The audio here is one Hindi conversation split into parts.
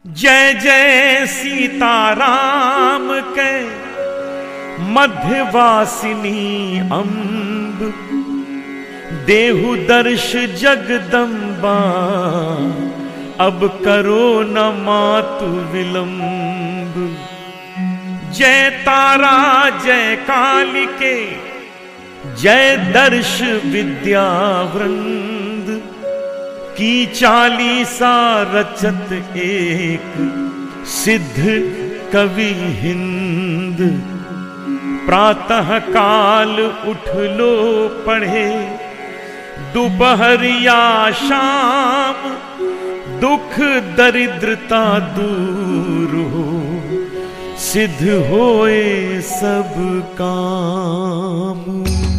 जय जय सीताराम के मध्यवासिनी अम्ब, देहु दर्श जगदम्बा, अब करो न मातु विलंब। जय तारा जय कालिके, जय दर्श विद्यावृंद, की चालीसा रचत एक, सिद्ध कवि हिंद। प्रातः काल उठ लो पढ़े, दोपहरिया शाम, दुख दरिद्रता दूर हो, सिद्ध होए सब काम।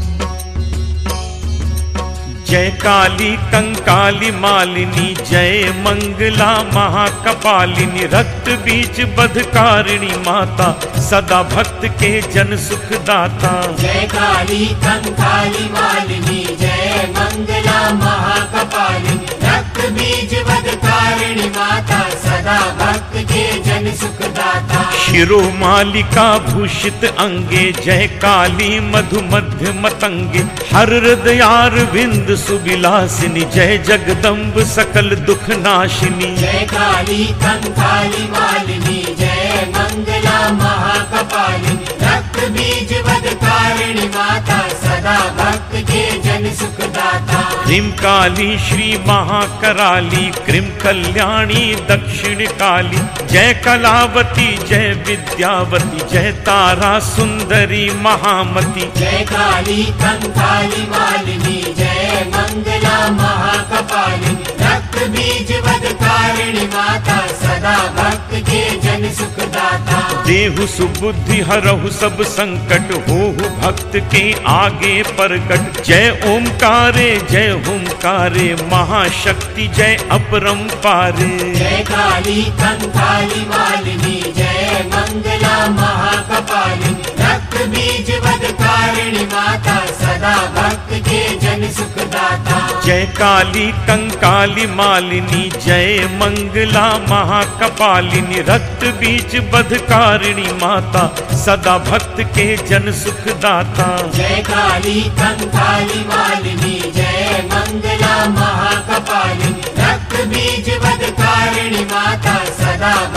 जय काली कंकाली मालिनी, जय मंगला महाकपालिनी, रक्त बीज बधकारिणी माता, सदा भक्त के जन सुख दाता। जय काली कंकाली मालिनी, जय मंगला महाकपालिनी, रक्त बीज बधकारिणी माता, सदा भक्त के जन सुख दाता। शिरोमालिका भूषित अंगे, जय काली मधु मध्य मतंगे, हर हृदयार विंद सुबिलासिनी, जय जगदम्ब सकल दुख नाशिनी। जय काली कंकाली मालिनी, जय मंगला महाकपालिनी, रक्त बीज बधकारिणी माता, सदा भक्त के जन सुख दाता। क्रीम काली श्री महाकराली, क्रीम कल्याणी दक्षिण काली, जय कलावती जय विद्यावती, जय तारा सुंदरी महामती। जय काली कंकाली मालिनी, जय मंगला महाकपालिनी, रक्त बीज बधकारिणी माता, सदा भक्त के जन सुख दाता। देहु सुबुद्धि हरहु सब संकट, होहु भक्त के आगे प्रकट। जय ओमकारे जय हुंकारे, महाशक्ति जय अपरंपारे। जय काली कंकाली मालिनी, जय मंगला महाकपालिनी, रक्त बीज बधकारिणी माता, सदा भक्त के जन सुख दाता। जय काली कंकाली मालिनी, जय मंगला महाकपालिनी, रक्त बीज बधकारिणी माता, सदा भक्त के जन सुख दाता। जय काली कंकाली मालिनी, जय मंगला महाकपालिनी, रक्त बीज बधकारिणी माता, सदा